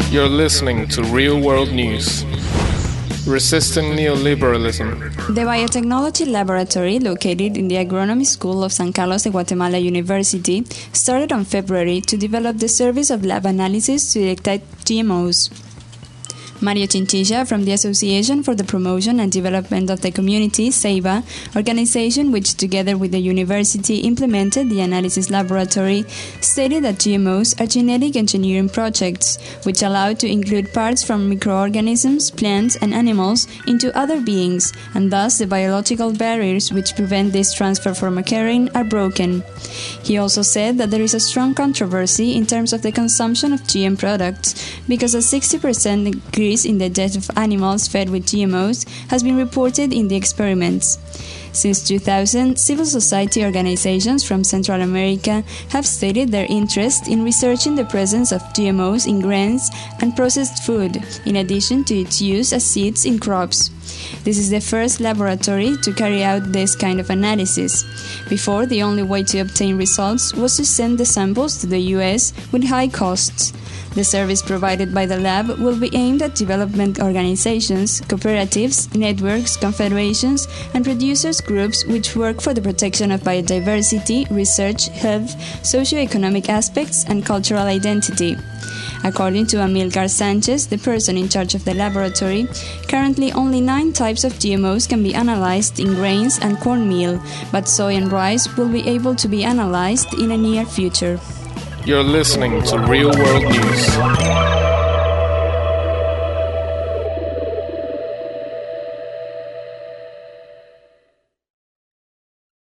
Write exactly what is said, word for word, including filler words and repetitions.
You're listening to Real World News. Resisting neoliberalism. The Biotechnology Laboratory, located in the Agronomy School of San Carlos de Guatemala University, started on February to develop the service of lab analysis to detect G M Os. Mario Chinchilla from the Association for the Promotion and Development of the Community, SEIBA, organization which together with the university implemented the analysis laboratory, stated that G M Os are genetic engineering projects which allow to include parts from microorganisms, plants and animals into other beings, and thus the biological barriers which prevent this transfer from occurring are broken. He also said that there is a strong controversy in terms of the consumption of G M products because a sixty percent increase in the death of animals fed with G M Os has been reported in the experiments. Since two thousand, civil society organizations from Central America have stated their interest in researching the presence of G M Os in grains and processed food, in addition to its use as seeds in crops. This is the first laboratory to carry out this kind of analysis. Before, the only way to obtain results was to send the samples to the U S with high costs. The service provided by the lab will be aimed at development organizations, cooperatives, networks, confederations, and producers groups which work for the protection of biodiversity, research, health, socio-economic aspects, and cultural identity. According to Amilcar Sanchez, the person in charge of the laboratory, currently only nine types of G M Os can be analyzed in grains and cornmeal, but soy and rice will be able to be analyzed in a near future. You're listening to Real World News.